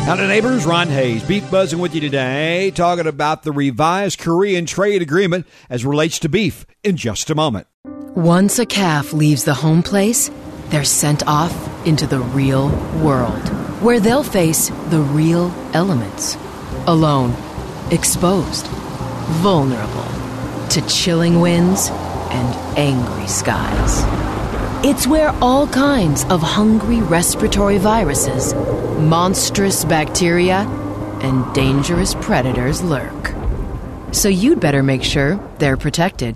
Howdy neighbors, Ron Hayes, Beef Buzzing with you today, talking about the revised Korean trade agreement as relates to beef in just a moment. Once a calf leaves the home place, they're sent off into the real world, where they'll face the real elements. Alone, exposed, vulnerable to chilling winds and angry skies. It's where all kinds of hungry respiratory viruses, monstrous bacteria, and dangerous predators lurk. So you'd better make sure they're protected.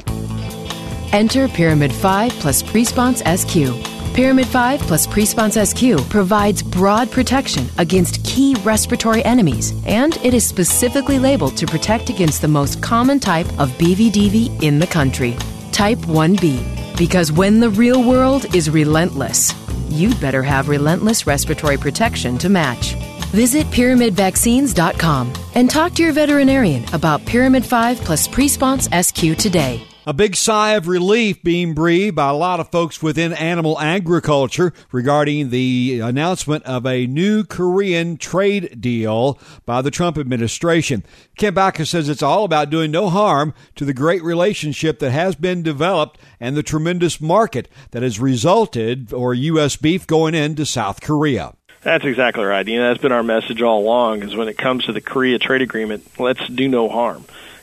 Enter Pyramid 5 plus Presponse SQ. Pyramid 5 plus Presponse SQ provides broad protection against key respiratory enemies, and it is specifically labeled to protect against the most common type of BVDV in the country, Type 1B. Because when the real world is relentless, you'd better have relentless respiratory protection to match. Visit PyramidVaccines.com and talk to your veterinarian about Pyramid 5 plus Presponse SQ today. A big sigh of relief being breathed by a lot of folks within animal agriculture regarding the announcement of a new Korean trade deal by the Trump administration. Ken Backus says it's all about doing no harm to the great relationship that has been developed and the tremendous market that has resulted for U.S. beef going into South Korea. That's exactly right. That's been our message all along, is when it comes to the Korea trade agreement, let's do no harm.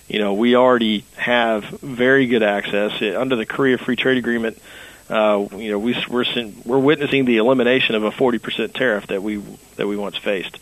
We already have very good access under the Korea Free Trade Agreement. We're witnessing the elimination of a 40% tariff that we once faced.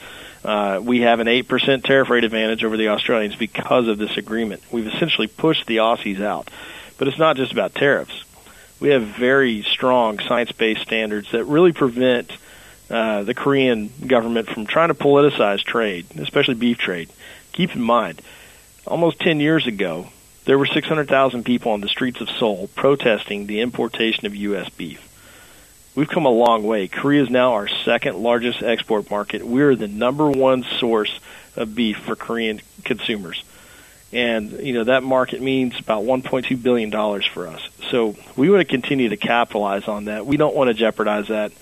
We have an 8% tariff rate advantage over the Australians because of this agreement. We've essentially pushed the Aussies out. But it's not just about tariffs. We have very strong science-based standards that really prevent the Korean government from trying to politicize trade, especially beef trade. Keep in mind, almost 10 years ago, there were 600,000 people on the streets of Seoul protesting the importation of U.S. beef. We've come a long way. Korea is now our second largest export market. We're the number one source of beef for Korean consumers. And, that market means about $1.2 billion for us. So we want to continue to capitalize on that. We don't want to jeopardize that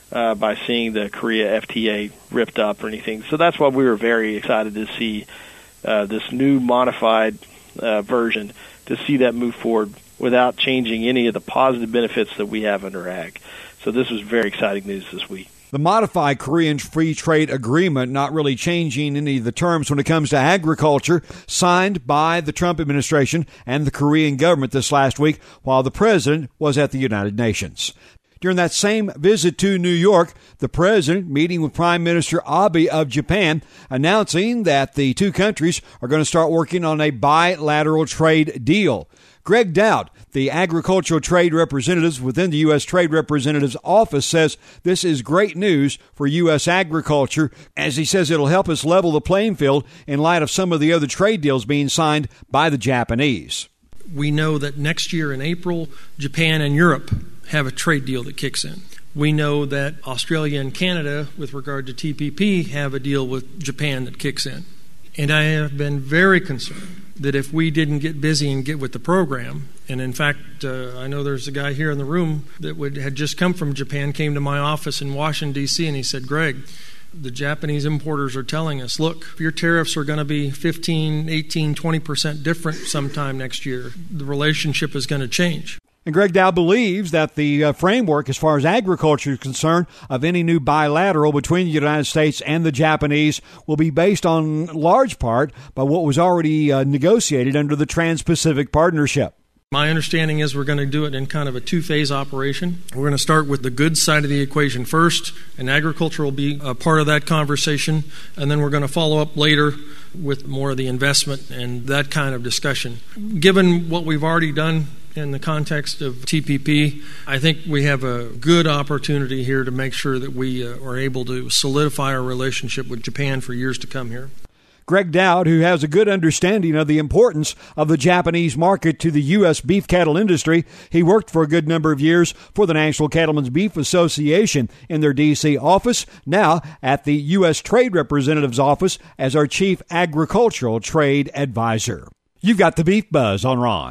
by seeing the Korea FTA ripped up or anything. So that's why we were very excited to see this new modified version, to see that move forward without changing any of the positive benefits that we have under ag. So this was very exciting news this week. The modified Korean Free Trade Agreement not really changing any of the terms when it comes to agriculture, signed by the Trump administration and the Korean government this last week while the president was at the United Nations. During that same visit to New York, the president meeting with Prime Minister Abe of Japan, announcing that the two countries are going to start working on a bilateral trade deal. Greg Dowd, the agricultural trade representative within the U.S. Trade Representative's office, says this is great news for U.S. agriculture, as he says it'll help us level the playing field in light of some of the other trade deals being signed by the Japanese. We know that next year in April, Japan and Europe have a trade deal that kicks in. We know that Australia and Canada, with regard to TPP, have a deal with Japan that kicks in. And I have been very concerned that if we didn't get busy and get with the program, and in fact, I know there's a guy here in the room that had just come from Japan, came to my office in Washington, D.C., and he said, Greg, the Japanese importers are telling us, look, your tariffs are going to be 15, 18, 20% different sometime next year. The relationship is going to change. And Greg Dow believes that the framework, as far as agriculture is concerned, of any new bilateral between the United States and the Japanese will be based on large part by what was already negotiated under the Trans-Pacific Partnership. My understanding is we're going to do it in kind of a two-phase operation. We're going to start with the goods side of the equation first, and agriculture will be a part of that conversation, and then we're going to follow up later with more of the investment and that kind of discussion. Given what we've already done in the context of TPP, I think we have a good opportunity here to make sure that we are able to solidify our relationship with Japan for years to come here. Greg Dowd, who has a good understanding of the importance of the Japanese market to the U.S. beef cattle industry, he worked for a good number of years for the National Cattlemen's Beef Association in their D.C. office, now at the U.S. Trade Representative's office as our Chief Agricultural Trade Advisor. You've got the Beef Buzz on Ron.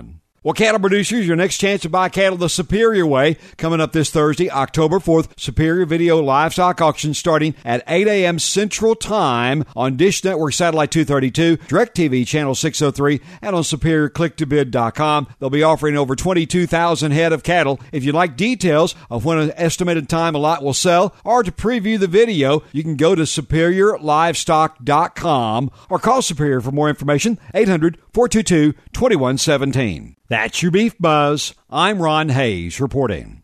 Well, cattle producers, your next chance to buy cattle the Superior way coming up this Thursday, October 4th. Superior Video Livestock Auction starting at 8 a.m. Central Time on Dish Network Satellite 232, DirecTV Channel 603, and on SuperiorClickToBid.com. They'll be offering over 22,000 head of cattle. If you'd like details of when an estimated time a lot will sell or to preview the video, you can go to SuperiorLivestock.com or call Superior for more information, 800-422-2117. That's your Beef Buzz. I'm Ron Hayes reporting.